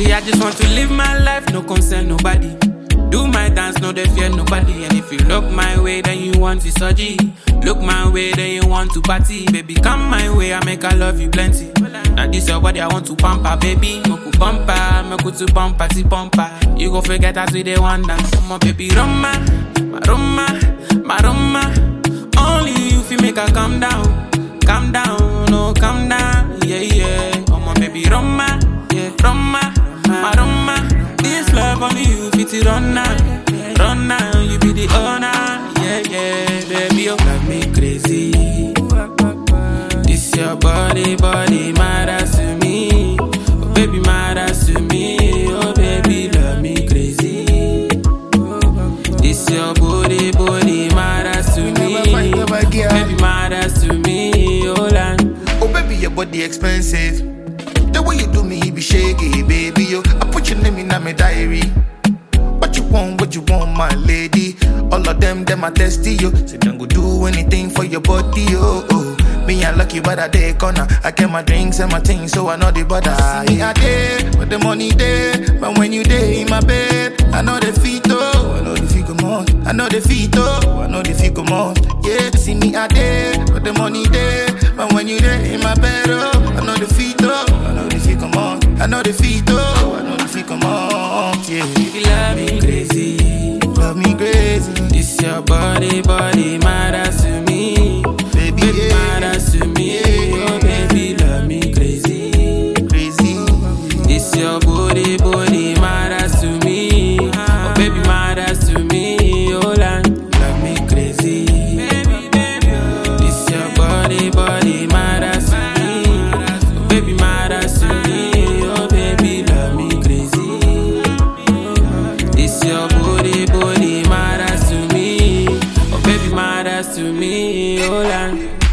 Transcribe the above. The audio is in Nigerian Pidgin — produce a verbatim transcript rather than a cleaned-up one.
See, I just want to live my life, no concern nobody. Do my dance, no they fear nobody. And if you look my way, then you want to surgery. Look my way, then you want to party. Baby, come my way, I make I love you plenty. Now this your body, I want to pamper, baby. Moku bumper, moku to bumper, si bumper. You go forget as we they want dance. Come on, baby, Roma, my Roma, my Roma. Only you feel make her calm down, calm down, no, calm down, yeah, yeah. Come on, baby, Roma, yeah, Roma, my Roma. This love only you fit it run now, run now. You be the owner, yeah, yeah, baby, you love me crazy. This your body, body matters to me. Oh, baby, matters to me. Oh, baby, love me crazy. This your body, body matters to me. Baby, matters to me. Oh, land. Oh, baby, your body expensive. The way you do me, he be shaky, baby, yo. I put your name in my diary. What you want, what you want, my lady? All of them, them are testy, yo. Say, don't go do anything for your body, yo. Oh. Me, I lucky, but I day corner. I get my drinks and my things, so I know the bother. See me, I day, but the money there. But when you day in my bed, I know the feet, oh. I know the feet come on. I know the feet, oh. I know the feet come on. Yeah, see me, I day, but the money there. But when you day in my bed, oh. I know the feet, oh. I know the feet come on. I know the feet, oh. I know the feet come on. Yeah, you love me crazy, love me crazy. This your body, body matters to me. Baby, baby yeah. matters to me. Oh, baby, love me crazy, crazy. This your body, body matters to me. Oh, baby, matters to me. Oh, land, love me crazy. Baby, baby, oh. This your body, body matters to me. Oh, baby, matters to me. Oh, baby, love me crazy. This your body, body matters to me. Oh, baby, matters to me. Oh, land.